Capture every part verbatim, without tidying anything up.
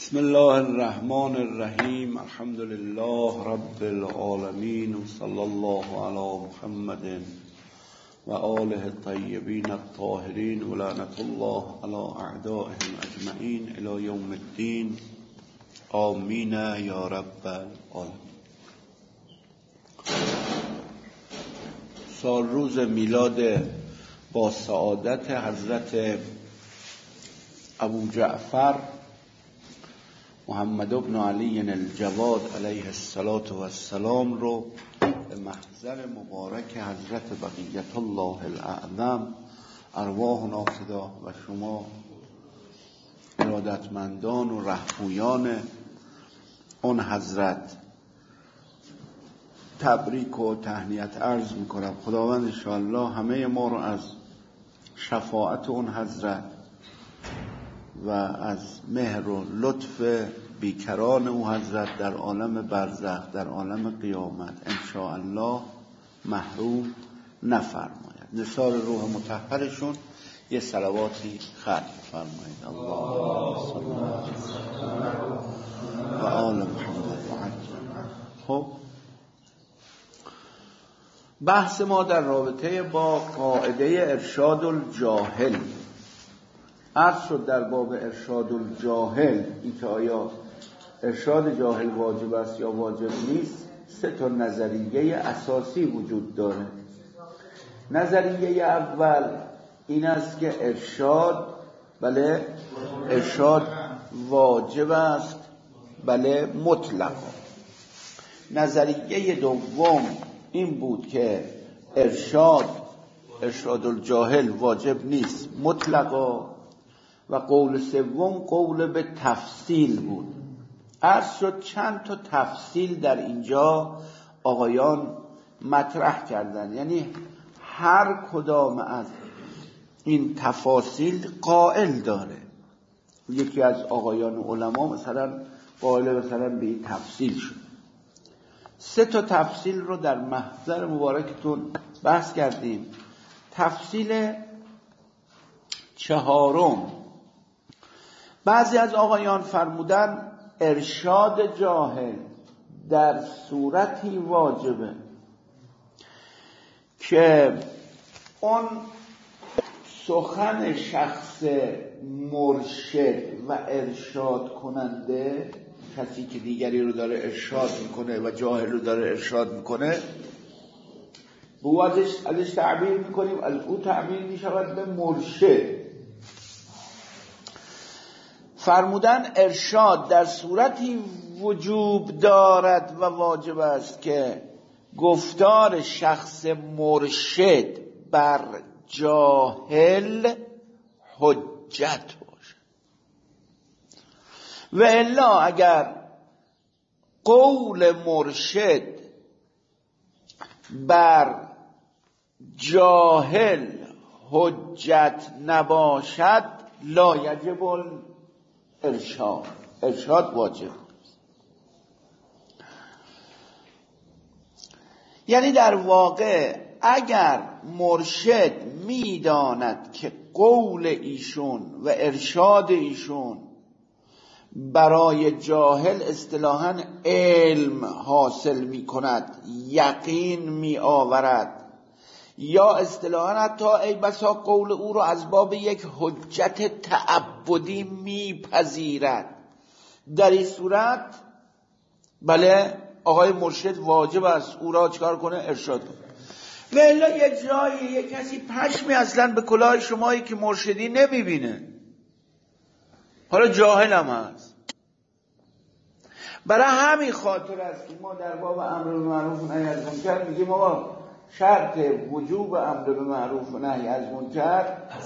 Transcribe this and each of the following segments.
بسم الله الرحمن الرحیم. الحمد لله رب العالمین و صلی الله علی محمد و آله الطیبین الطاهرین و لعنت الله علی اعدائهم اجمعین الی یوم الدین. آمین یا رب العالمین. سال روز میلاد با سعادت حضرت ابو جعفر محمد ابن علی الجواد علیه السلام رو به محضر مبارک حضرت بقیت الله الاعظم ارواح ناصدا و شما ارادتمندان و رهپویان اون حضرت تبریک و تهنیت عرض میکنم. خداوند انشاءالله همه ما رو از شفاعت اون حضرت و از مهر و لطف بیکران او حضرت در عالم برزخ در عالم قیامت انشاءالله محروم نفرماید. نثار روح مطهرشون یه صلواتی ختم فرمایید. اللهم صل و آل محمد و عجل. خب بحث ما در رابطه با قاعده ارشاد الجاهل عرض شد. در باب ارشاد الجاهل این که آیا ارشاد جاهل واجب است یا واجب نیست، سه تا نظریه اساسی وجود داره. نظریه اول این است که ارشاد بله ارشاد واجب است، بله مطلقا. نظریه دوم این بود که ارشاد ارشاد الجاهل واجب نیست مطلقا، و قول سوم قول به تفصیل بود. عرض شد چند تا تفصیل در اینجا آقایان مطرح کردن، یعنی هر کدام از این تفاصیل قائل داره. یکی از آقایان علما مثلا قائل مثلا به این تفصیل شد. سه تا تفصیل رو در محضر مبارکتون بحث کردیم. تفصیل چهارم، بعضی از آقایان فرمودن ارشاد جاهل در صورتی واجبه که اون سخن شخص مرشد و ارشاد کننده، کسی که دیگری رو داره ارشاد میکنه و جاهل رو داره ارشاد میکنه، به او ازش, ازش تعبیر میکنیم، از او تعبیر میشود به مرشد. فرمودن ارشاد در صورتی وجوب دارد و واجب است که گفتار شخص مرشد بر جاهل حجت باشد، و الا اگر قول مرشد بر جاهل حجت نباشد لا یجب ارشاد ارشاد واجب. یعنی در واقع اگر مرشد میداند که قول ایشون و ارشاد ایشون برای جاهل اصطلاحاً علم حاصل می کند، یقین می آورد، یا اصطلاحاً حتی ای بسا قول او رو از باب یک حجت تعبدی میپذیرد، در این صورت بله آقای مرشد واجب است او را چکار کنه؟ ارشاد کنه. و الا یه جایی یه کسی پشمی اصلا به کلاه شمایی که مرشدی نمیبینه، حالا جاهل هم هست. برای همین خاطر است که ما در باب امر بالمعروف و نهی از منکر میگیم ما شرط وجوب امر بالمعروف و نهی از منکر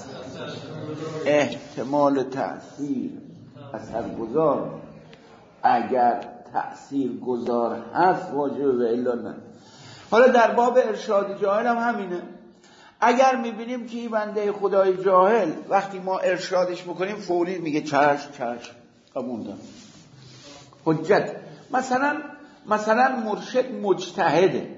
احتمال تأثیر اثرگذار، اگر تأثیر گذار هست واجبه و الا نه. حالا در باب ارشاد جاهل هم همینه. اگر میبینیم که این بنده خدای جاهل وقتی ما ارشادش میکنیم فوری میگه چشم چشم قبول دارم حجت. مثلا مثلا مرشد مجتهده،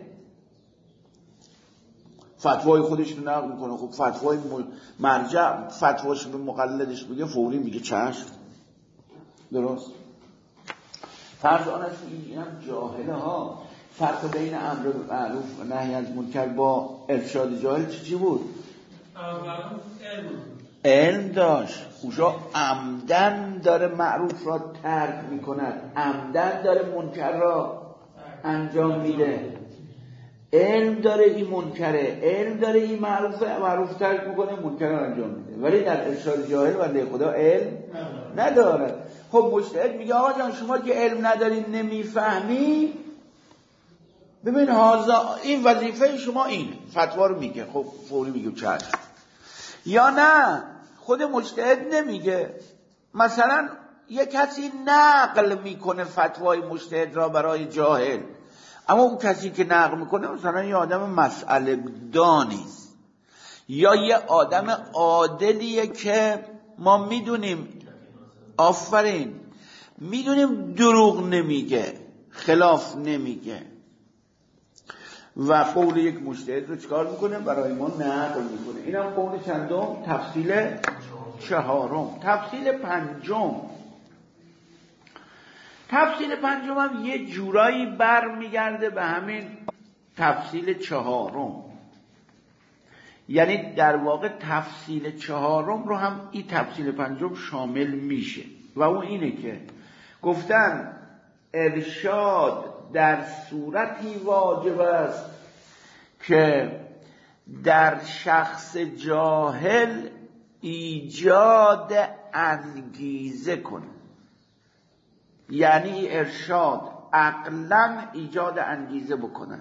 فتوای خودش رو نقل میکنه، خب فتوای مرجع فتواش رو مقلدش میگه فوری میگه چشم درست. فرض آن است این هم جاهله ها. فرق بین امر معروف و نهی از منکر با ارشاد جاهل چی چی بود؟ علم داشت. اوشا عمدن داره معروف را ترک میکند، عمدن داره منکر را انجام میده. علم داره این منکره، علم داره این معروفه، معروف ترک میکنه، منکر را انجام میده. ولی در ارشاد جاهل بنده خدا علم نداره. خب مجتهد میگه آقا جان شما که علم نداری نمیفهمی، ببین هازا این وظیفه شما این فتوا رو میگه. خب فوری میگه چشم. یا نه خود مجتهد نمیگه، مثلا یک کسی نقل میکنه فتوای مجتهد را برای جاهل، اما اون کسی که نقل میکنه مثلا یه آدم مسئله دانیست یا یه آدم عادلیه که ما میدونیم، آفرین، میدونیم دروغ نمیگه، خلاف نمیگه، و قول یک مجتهد رو چکار میکنه؟ برای ما نقل میکنه. این هم قول چندم؟ تفصیل چهارم. تفصیل پنجم، تفصیل پنجم هم یه جورایی بر میگرده به همین تفصیل چهارم. یعنی در واقع تفصیل چهارم رو هم این تفصیل پنجم شامل میشه و اون اینه که گفتن ارشاد در صورتی واجب است که در شخص جاهل ایجاد انگیزه کنه. یعنی ارشاد عقلاً ایجاد انگیزه بکنه.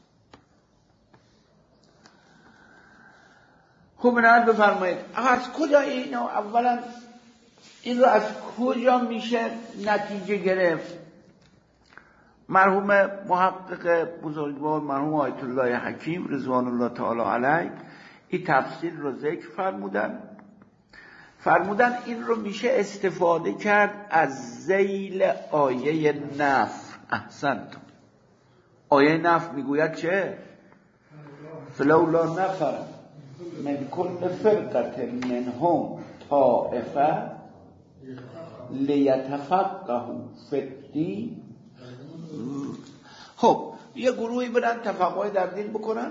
خب بنابراین بفرمایید از کجا اینو اولا این رو از کجا میشه نتیجه گرفت؟ مرحوم محقق بزرگوار مرحوم آیت الله حکیم رضوان الله تعالی علیه این تفصیل رو ذکر فرمودن. فرمودن این رو میشه استفاده کرد از ذیل آیه نفر. احسنتم. آیه نفر میگوید چه؟ فلولا نفر من کل فرقة منهم طائفه لیتفقهوا فی الدین. خب یه گروهی برن تفقه در دین بکنن،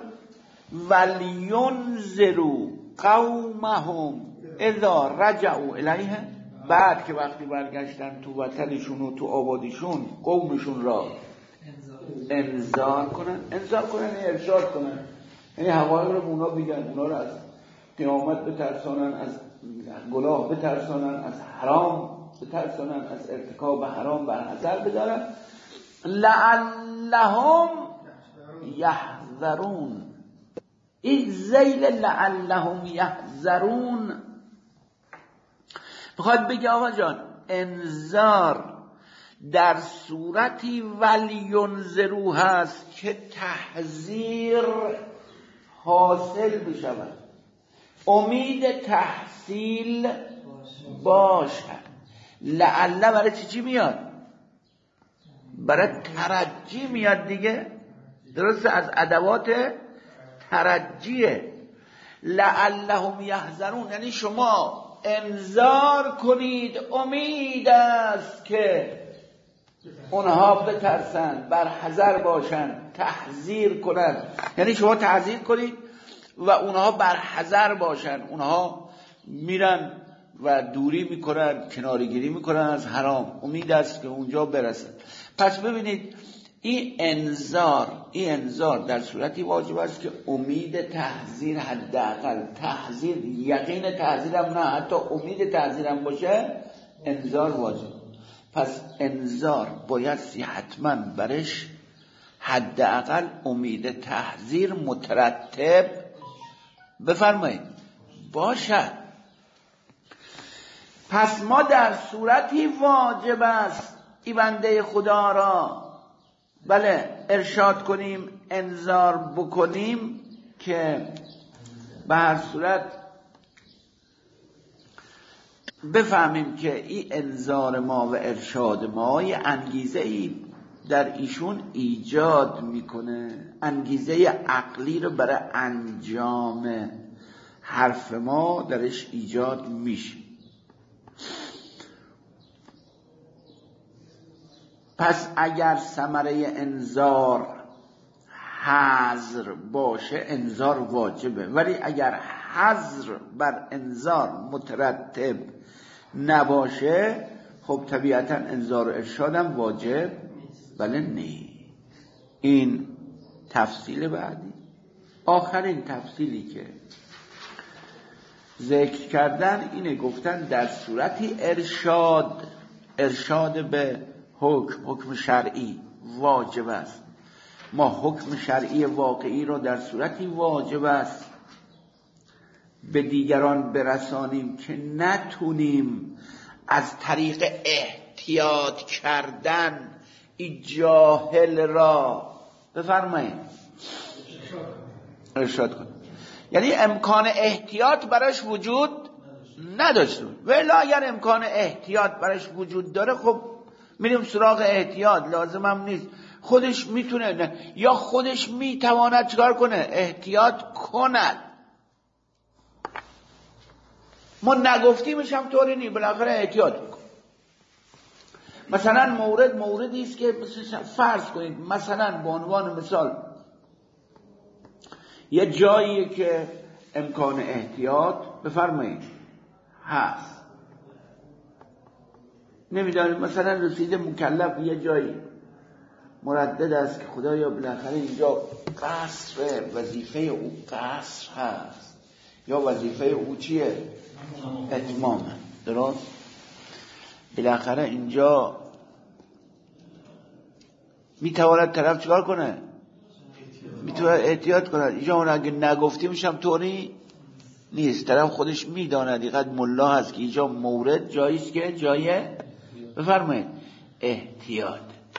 ولینذروا قومهم اذا رجعوا الیه، بعد که وقتی برگشتن تو وطنشون و تو آبادیشون قومشون را انذار کنن. انذار کنن یعنی ارشاد کنن، یعنی حقایق رو اونا بگن، اونا رو از قیامت بترسانن، از گناه بترسانن، از حرام بترسانن، از ارتکاب حرام برحذر بدارن. لعلهم یحذرون. این ذیل لعلهم یحذرون بخواد بگه آقا جان انذار در صورتی ولینذرو هست که تحذیر حاصل بشود، امید تحصیل باشد. لعل برای چی چی میاد؟ برای ترجی میاد دیگه، درسته؟ از ادوات ترجیه. لعلهم یحذرون یعنی شما انذار کنید، امید است که اونها بترسن، برحذر باشن، تحذیر کنن. یعنی شما تحذیر کنید و اونها برحذر باشن، اونها میرن و دوری میکنن، کنارگیری میکنن از حرام، امید است که اونجا برسن. پس ببینید این انذار، این انذار در صورتی واجب است که امید تحذیر، حداقل تحذیر، یقین تحذیر هم نه، حتی امید تحذیر هم باشه، انذار واجب. پس انذار بایستی حتما برش حداقل امید تحذیر مترتب بفرمایید باشد. پس ما در صورتی واجب است ای بنده خدا را بله ارشاد کنیم، انذار بکنیم که به هر صورت بفهمیم که این انذار ما و ارشاد ما یه انگیزه ای در ایشون ایجاد میکنه، انگیزه عقلی رو برای انجام حرف ما درش ایجاد میشه. پس اگر ثمره انذار حظر باشه انذار واجبه، ولی اگر حظر بر انذار مترتب نباشه خب طبیعتا انذار و ارشادم واجب بله نه. این تفصیل بعدی. آخرین تفصیلی که ذکر کردن اینه، گفتن در صورتی ارشاد ارشاد به حکم حکم شرعی واجب است. ما حکم شرعی واقعی رو در صورتی واجب است به دیگران برسانیم که نتونیم از طریق احتیاط کردن این جاهل را بفرمایید ارشاد کنیم. یعنی امکان احتیاط براش وجود نداشته، ولی اگر امکان احتیاط براش وجود داره خب میریم سراغ احتیاط، لازم هم نیست خودش میتونه نه. یا خودش میتواند چکار کنه؟ احتیاط کند. ما نگفتیمش هم طوری نی، بالاخره احتیاط میکن. مثلا مورد موردی است که فرض کنید مثلا به عنوان مثال یه جایی که امکان احتیاط بفرمایید هست، نمیدانید مثلا رسید مکلف یه جایی مردد است که خدایا بالاخره اینجا قصر وظیفه او قصر هست یا وظیفه او چیه؟ اتمامه. درست؟ بالاخره اینجا میتواند طرف چکار کنه؟ میتواند احتیاط کنه. اینجا اون اگه نگفتیمش هم طوری نیست، طرف خودش میداند اینقدر ملا هست که اینجا مورد جاییست که جای بفرمایید احتیاط.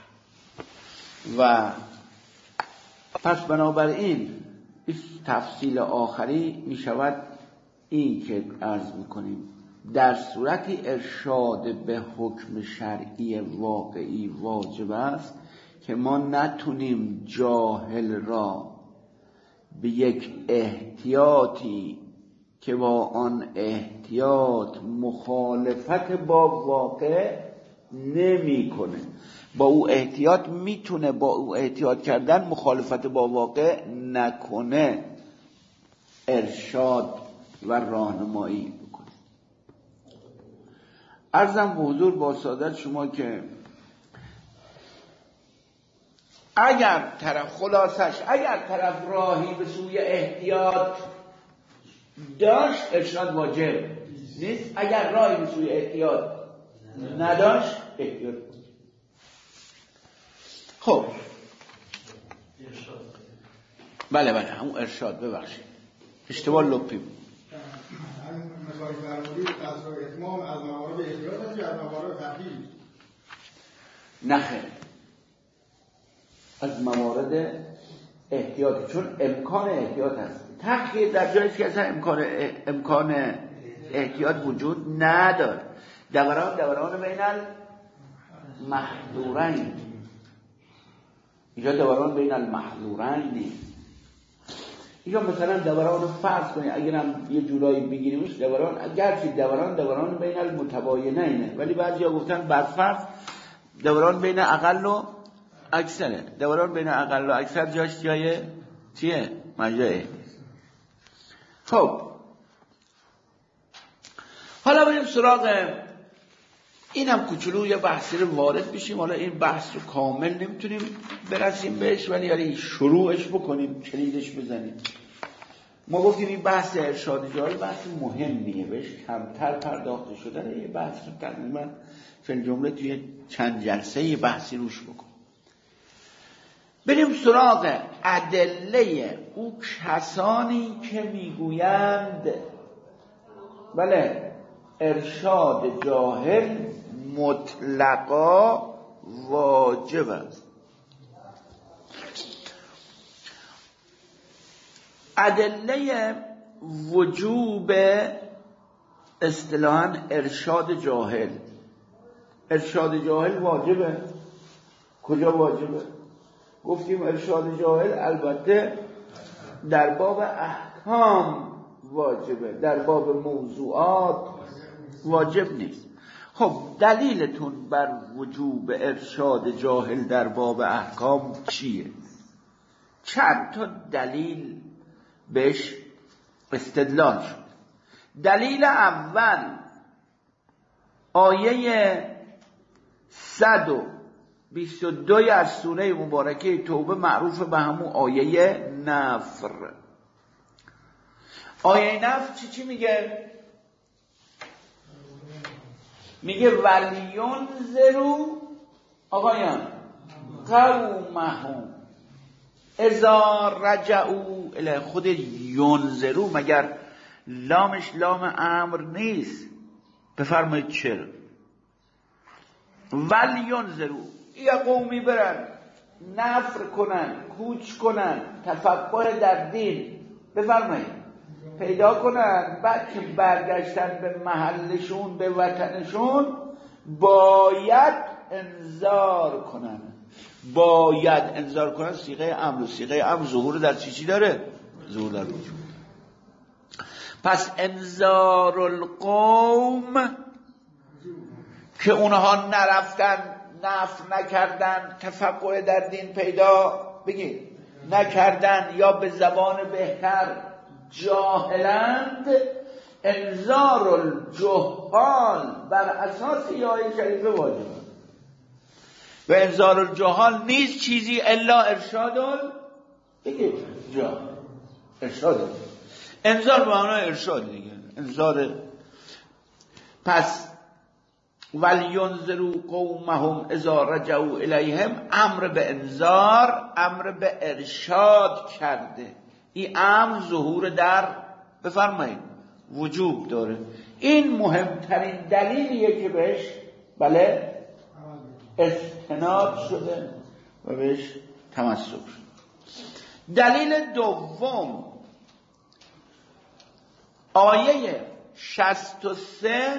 و پس بنابراین تفصیل آخری می شود این که عرض میکنیم در صورتی ارشاد به حکم شرعی واقعی واجب است که ما نتونیم جاهل را به یک احتیاطی که با آن احتیاط مخالفت با واقع نمی کنه، با او احتیاط میتونه با او احتیاط کردن مخالفت با واقع نکنه، ارشاد و راهنمایی بکنه. عرضم به حضور با سعادت شما که اگر طرف خلاصش اگر طرف راهی به سوی احتیاط داشت ارشاد واجب نیست، اگر راهی به سوی احتیاط نداشت احتیاط. خب بله بله همون ارشاد، ببخشید اشتباه لپی بود. مثال فرمودید قصد و اتمام از موارد احتیاط است یا از موارد تحقیق؟ نه خیر، از موارد احتیاط، چون امکان احتیاط هست. تحقیق در جایی که اصلا امکان امکان احتیاط وجود نداره. دوران دوران بین المحظورین، اینجا دوران بین المحظورین نیست. اینجا مثلا دوران فرض کنید اگرم یه جورایی بگیریمش دوران، اگرچه دوران دوران بین المتباینینه، ولی بعضیا گفتن بر فرض دوران بین اقل و اکثره. دوران بین اقل و اکثر جاش جای چیه؟ مجاعه. خب حالا بریم سراغ اینم کوچولو یه بحثی رو وارد بشیم. حالا این بحث رو کامل نمیتونیم برسیم بهش، ولی یعنی شروعش بکنیم، کلیدش بزنیم. ما گفتیم این بحث ارشاد جاهل بحث مهمیه، بهش کمتر پرداخته شده. یه بحث رو تقریبا فی جمله توی چند جلسه یه بحثی روش بکن. بریم سراغ ادله او کسانی که میگویند بله ارشاد جاهل مطلقا واجب است. ادله وجوب اصطلاحاً ارشاد جاهل. ارشاد جاهل واجبه. کجا واجبه؟ گفتیم ارشاد جاهل البته در باب احکام واجبه، در باب موضوعات واجب نیست. خب دلیلتون بر وجوب ارشاد جاهل در باب احکام چیه؟ چند تا دلیل بهش استدلال شد. دلیل اول آیه صد و بیست و دو از سوره مبارکه توبه، معروف به همون آیه نفر. آیه نفر چی چی میگه؟ میگه ولیونذروا آقایان قومهم اذا رجعوا الی. خود ینذروا مگر لامش لام امر نیست؟ بفرمایید چرا؟ ولیونذروا یا قومی برن نفر کنن، کوچ کنن، تفقه در دین بفرمایید پیدا کنن، بعد که برگشتن به محلشون، به وطنشون، باید انذار کنن. باید انذار کنن صیغه امر و صیغه امر ظهور در چی چی داره؟ ظهور در وجود. پس انذار القوم که اونها نرفتن، نفر نکردن، تفقه در دین پیدا بگید نکردن، یا به زبان بهتر جاهلند. انذار الجهال بر اساس یه آیه شریفه واجبه و انذار الجهال نیست چیزی الا ارشاد ال بگید جهال. ارشاد انذار به معنای ارشاد دیگه، انذار. پس وَلْيُنذِرُوا قَوْمَهُمْ اذا رجعوا الیهم، امر به انذار، امر به ارشاد کرده. این امر ظهور در بفرمایید وجوب داره. این مهمترین دلیلیه که بهش بله استناد شده و بهش تمسک شده. دلیل دوم آیه شصت و سه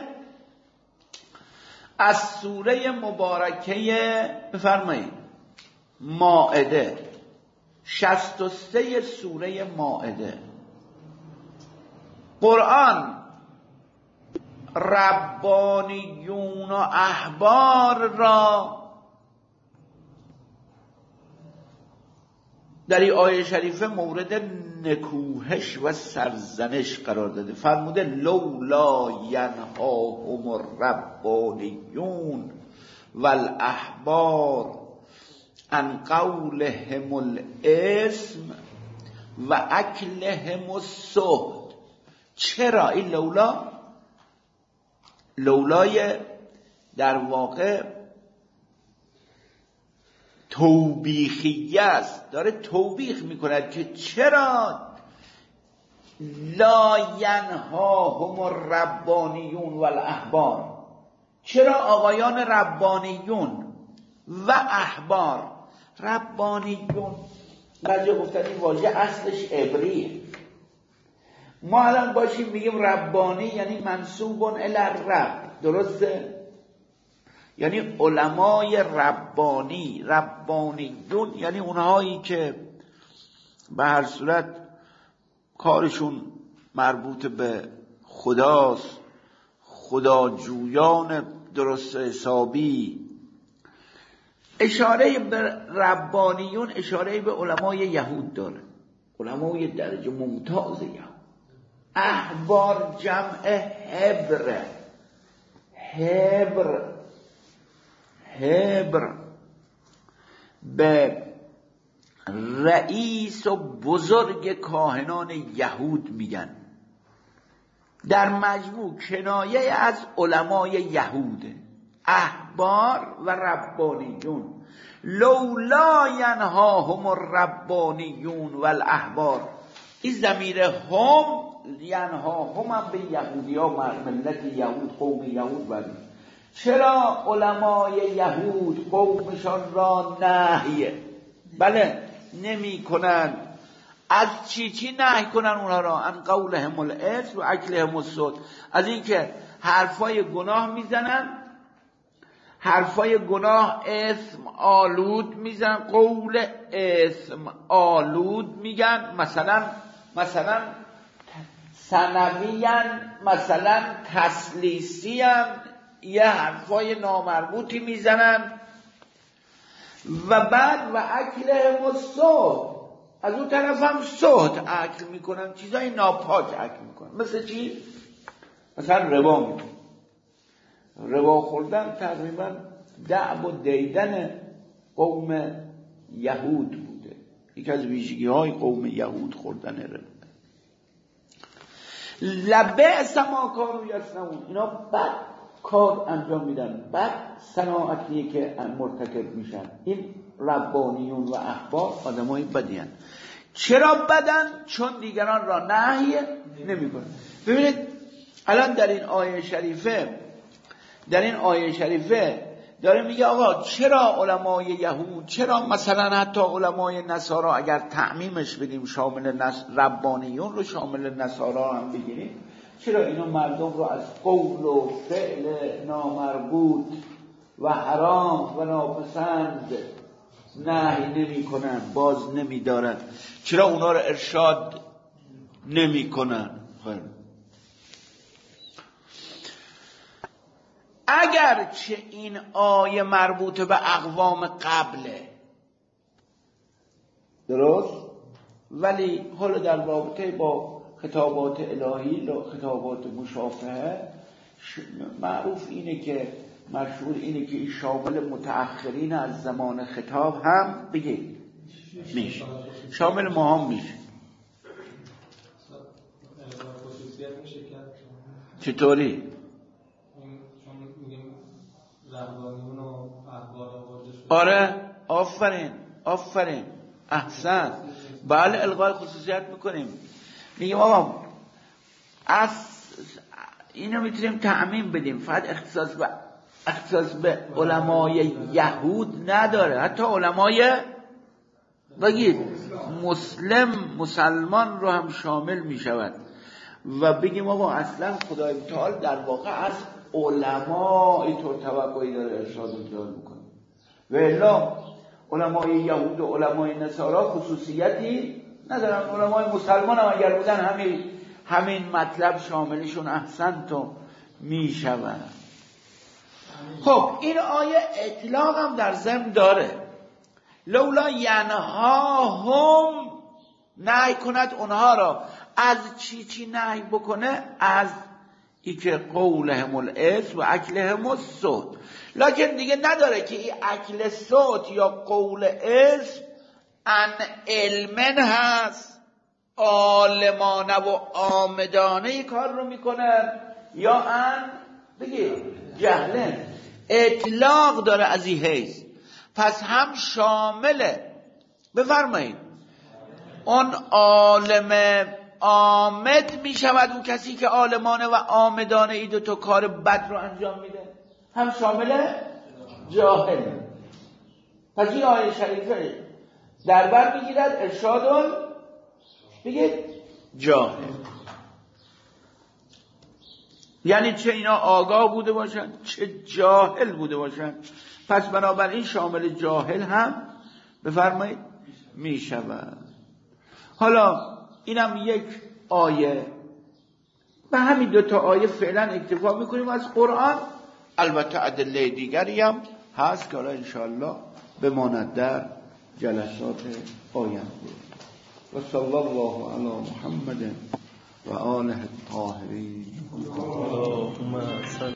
از سوره مبارکه بفرمایید مائده. شصت و سه سوره مائده. قرآن ربانیون و احبار را در این آیه شریفه مورد نکوهش و سرزنش قرار داده. فرموده لولا ینهاهم الربانیون والاحبار عن قولهم الاسم و اکلهم السحت. چرا این لولا لولای در واقع توبیخیه است، داره توبیخ میکند که چرا لا ینهاهم الربانیون والاحبار، چرا آقایان ربانیون و احبار. ربانیون بعضی گفتن این واژه اصلش عبریه. ما الان باشیم میگیم ربانی یعنی منسوب الی الرب، درسته؟ یعنی علمای ربانی. ربانیون یعنی اونهایی که به هر صورت کارشون مربوط به خداست، خداجویان درست حسابی. اشاره به ربانیون اشاره به علمای یهود داره، علمای درجه ممتاز یهود. احبار جمع حبر، حبر حبر به رئیس و بزرگ کاهنان یهود میگن. در مجموع کنایه از علمای یهوده، احبار و ربانیون. لولا ینهاهم الربانیون والاحبار، این ضمیر هم ینهاهم هم به یهودی ها، ملت یهود، قوم یهود برید. چرا علمای یهود قومشان را نهی بله نمی کنن؟ از چی چی نهی کنن اونها را؟ ان قولهم الاسم و اکلهم السحت، از اینکه حرفای گناه میزنن، حرفای گناه اسم آلود میزنن، قول اسم آلود میگن. مثلا مثلا ثانویان، مثلا تسلیسیان، یه حرفای نامربوطی میزنن و بعد و اکلهم السحت، از اون طرف هم سحت اکل میکنن، چیزای ناپاک اکل میکنن. مثل چی؟ مثلا ربا میکنن. ربا خوردن تقریبا دعب و دیدن قوم یهود بوده، یکی از ویژگی های قوم یهود خوردن ربا. لبئس ما کانوا یصنعون، اینا بد کار انجام میدن، بد صناعتیه که مرتکب میشن. این ربانیون و احبار آدمای بدی هستند. چرا بدن؟ چون دیگران را نهی نمیکنن. ببینید الان در این آیه شریفه در این آیه شریفه داره میگه آقا چرا علمای یهود، چرا مثلا حتی علمای نصارا اگر تعمیمش بدیم شامل نص... ربانیون رو شامل نصارا هم بگیریم، چرا اینا مردم رو از قول و فعل نامربوط و حرام و ناپسند نهی نمی کنن، باز نمی دارن؟ چرا اونا رو ارشاد نمی کنن؟ خیلی اگر چه این آیه مربوط به اقوام قبله، درست، ولی حالا در رابطه با خطابات الهی و خطابات مشافهه معروف اینه که مشهور اینه که این شامل متأخرین از زمان خطاب هم بگید میشه، شامل ما هم میشه. چطوری؟ آره آفرین آفرین احسن. بله الغای خصوصیت میکنیم، میگیم آقا از اینو میتونیم تعمیم بدیم، فقط اختصاص به اختصاص به علمای یهود نداره، حتی علمای بگید مسلم مسلمان رو هم شامل میشود. و بگیم آقا اصلا خدای تعالی در واقع از علما اینطور توقعی داره ارشاد انتظار میکنه، و الا علمای یهود و علمای نصارا خصوصیتی ندارن. علمای مسلمان هم اگر بودن همین همین مطلب شاملشون احسن تو میشود. خب این آیه اطلاق هم در ضمن داره، لولا ینهاهم، نهی کند اونها را از چی چی نهی بکنه؟ از ای که قولهم الاثم و اکلهم السحت. لکن دیگه نداره که این اکل سحت یا قول اثم ان علمن هست، عالمانه و آمدانه کار رو میکنن، یا ان بگید جهلن. اطلاق داره از این حیث، پس هم شامله. بفرمایید اون عالم آمد می شود اون کسی که عالمانه و آمدانه ای دو تا کار بد رو انجام میده، هم شامل جاهل. پس این آیه شریفه در بر میگیرد ارشاد بگید جاهل، یعنی چه اینا آگاه بوده باشن چه جاهل بوده باشن. پس بنابراین شامل جاهل هم بفرمایید می شود. حالا اینم یک آیه، به همین دو تا آیه فعلا اکتفا میکنیم از قرآن. البته ادله دیگری هم هست که حالا انشاءالله بماند در جلسات آینده. و صلی الله علی محمد و آله الطاهرین.